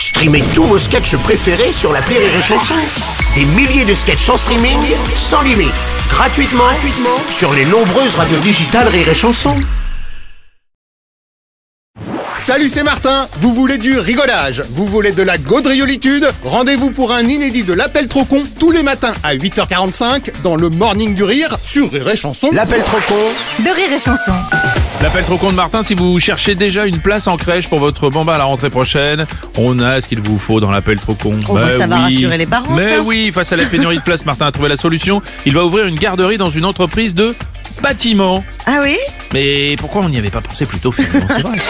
Streamez tous vos sketchs préférés sur l'appli Rire et Chanson. Des milliers de sketchs en streaming, sans limite, gratuitement sur les nombreuses radios digitales Rire et Chanson. Salut, c'est Martin. Vous voulez du rigolage? Vous voulez de la gaudriolitude? Rendez-vous pour un inédit de l'Appel trop con tous les matins à 8h45 dans le Morning du Rire sur Rire et Chanson. L'Appel trop con de Rire et Chanson. L'appel trop con de Martin, si vous cherchez déjà une place en crèche pour votre bambin à la rentrée prochaine, on a ce qu'il vous faut dans l'appel trop con. Ça va rassurer les parents, Mais ça. oui, face à la pénurie de place, Martin a trouvé la solution. Il va ouvrir une garderie dans une entreprise de bâtiment. Ah oui? Mais pourquoi on n'y avait pas pensé plus tôt, finalement? C'est vrai.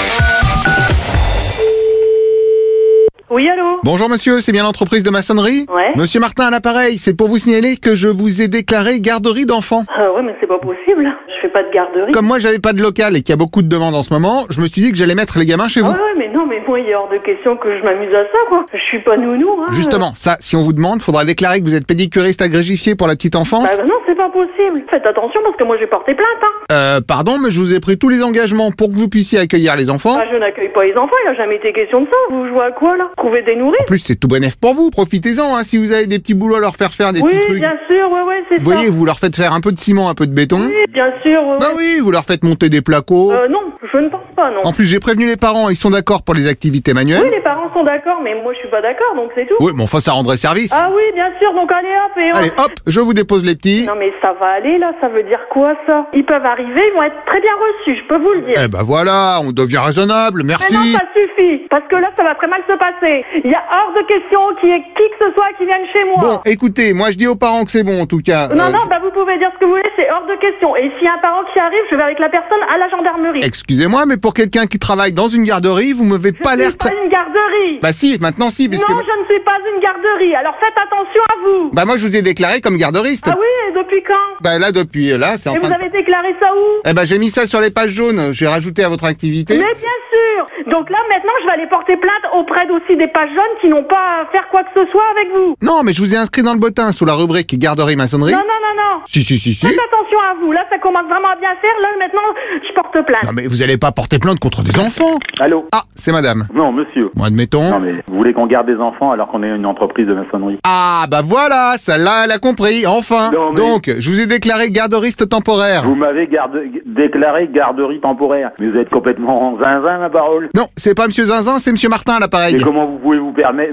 Oui, allô? Bonjour monsieur, c'est bien l'entreprise de maçonnerie? Ouais. Monsieur Martin à l'appareil, c'est pour vous signaler que je vous ai déclaré garderie d'enfants. Ouais, mais c'est pas possible. Je fais pas de garderie. Comme moi j'avais pas de local et qu'il y a beaucoup de demandes en ce moment, je me suis dit que j'allais mettre les gamins chez vous. Ouais, mais non, mais moi, il est hors de question que je m'amuse à ça, quoi. Je suis pas nounou, hein. Justement, ça, si on vous demande, faudra déclarer que vous êtes pédicuriste agrégifié pour la petite enfance. Bah non, c'est pas possible. Faites attention parce que moi, j'ai porté plainte, hein. Pardon, mais je vous ai pris tous les engagements pour que vous puissiez accueillir les enfants. Ah, je n'accueille pas les enfants, il a jamais été question de ça. Vous jouez à quoi, là? Trouver des nourrices? En plus, c'est tout bénef pour vous, profitez-en, hein, si vous avez des petits boulots à leur faire faire des Oui, petits trucs. bien sûr, ouais, c'est Vous ça. voyez, vous leur faites faire un peu de ciment, un peu de béton. Oui, bien sûr, ouais. Bah oui, vous leur faites monter des placos. Non, je ne pense pas, non. En plus, j'ai prévenu les parents, ils sont d'accord pour les activités manuelles. Oui, les parents sont d'accord, mais moi, je suis pas d'accord, donc c'est tout. Oui, mais enfin, ça rendrait service. Ah oui, bien sûr, donc allez hop, et Allez, hop, je vous dépose les petits. Non mais ça va aller là, ça veut dire quoi ça? Ils peuvent arriver, ils vont être très bien reçus, je peux vous le dire. Eh ben voilà, on devient raisonnable, Mais merci. non, ça suffit, parce que là ça va très mal se passer. Il y a hors de question qu'il y ait qui que ce soit qui vienne chez moi. Bon, écoutez, moi je dis aux parents que c'est bon en tout cas. Non, bah vous pouvez dire ce que vous voulez, c'est hors de question. Et s'il y a un parent qui arrive, je vais avec la personne à la gendarmerie. Excusez-moi, mais pour quelqu'un qui travaille dans une garderie, vous m'avez pas Je l'air suis pas très... une garderie. Bah si, maintenant si, puisque... Non, je ne suis pas une garderie, alors faites attention à vous. Bah moi je vous ai déclaré comme garderiste. Ah oui, et depuis quand? Bah là, depuis là, c'est en Et train vous de... avez déclaré ça où? Eh ben j'ai mis ça sur les pages jaunes, j'ai rajouté à votre activité. Mais bien sûr. Donc là, maintenant, je vais aller porter plainte auprès aussi des pages jaunes qui n'ont pas à faire quoi que ce soit avec vous. Non, mais je vous ai inscrit dans le bottin sous la rubrique garderie maçonnerie. Non. Si. Faites attention à vous. Là, ça commence vraiment à bien faire. Là, maintenant, je porte plainte. Non mais vous allez pas porter plainte contre des enfants. Allô? Ah, c'est madame. Non, monsieur. Bon, admettons. Non, mais vous voulez qu'on garde des enfants alors qu'on est une entreprise de maçonnerie? Ah, bah voilà, celle-là, elle a compris, enfin. Non, mais- Donc, je vous ai déclaré garderiste temporaire. Vous m'avez déclaré garderie temporaire. Mais vous êtes complètement zinzin, ma parole. Non, c'est pas monsieur Zinzin, c'est monsieur Martin à l'appareil. Et comment vous pouvez vous permettre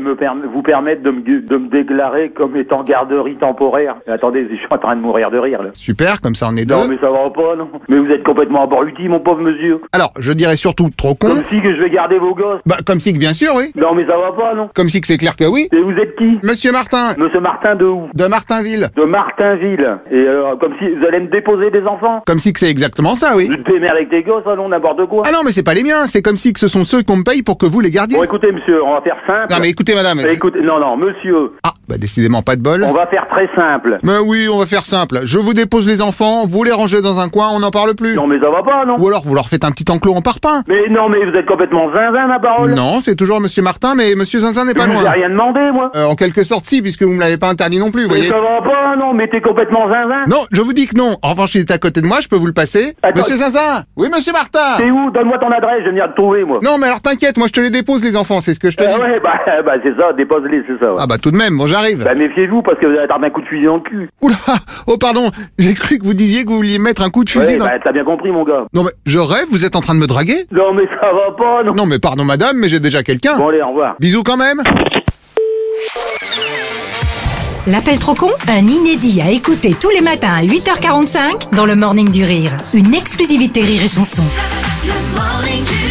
de me déclarer comme étant garderie temporaire? Attendez, je suis en train de mourir de rire, là. Super, comme ça on est deux. Non, mais ça va pas, non. Mais vous êtes complètement abruti, mon pauvre monsieur. Alors, je dirais surtout trop con. Comme si que je vais garder vos gosses. Bah, comme si que bien sûr, oui. Non, mais ça va pas, non. Comme si que c'est clair que oui. Et vous êtes qui? Monsieur Martin, Monsieur Martin de où? de Martinville. De Martinville. Et comme si vous allez me déposer des enfants? Comme si que c'est exactement ça, oui. Tu te démerdes avec tes gosses, non, n'importe quoi. Ah non, mais c'est pas les miens, c'est comme si que ce sont ceux qu'on me paye pour que vous les gardiez. Bon, écoutez, monsieur, on va faire simple. Non mais écoutez madame. Écoutez, non, monsieur, Ah, bah décidément pas de bol. on va faire très simple. Mais oui, on va faire simple. Je vous dépose les enfants, vous les rangez dans un coin, on n'en parle plus. Non, mais ça va pas, non? Ou alors vous leur faites un petit enclos en parpaing. Mais non, mais vous êtes complètement zinzin, ma parole. Non, c'est toujours monsieur Martin, mais monsieur Zinzin n'est Je pas vous ai loin. rien demandé, moi. En quelque sorte si, puisque vous me l'avez pas interdit non plus, vous Mais voyez. ça va pas, non, mais t'es complètement zinzin. Non, je vous dis que non. En revanche, il est à côté de moi, je peux vous le passer. Attends. Monsieur Zinzin. Oui, monsieur Martin. T'es où? Donne-moi ton adresse, je vais venir te trouver, moi. Non, mais alors t'inquiète, moi je te les dépose les enfants, c'est ce que je te dis. Ouais, bah c'est ça, dépose-les, c'est ça. Ouais. Ah bah tout de même, bon j'arrive. Bah méfiez-vous, parce que vous allez attraper un coup de fusil dans le cul. Oula, oh pardon, j'ai cru que vous disiez que vous vouliez mettre un coup de fusil Ouais, dans... bah t'as bien compris, mon gars. Non mais je rêve, vous êtes en train de me draguer? Non, mais ça va pas, non. Non mais pardon madame, mais j'ai déjà quelqu'un. Bon, allez, au revoir. Bisous quand même. L'appel trop con, un inédit à écouter tous les matins à 8h45 dans le Morning du Rire. Une exclusivité Rire et Chanson. Le Morning du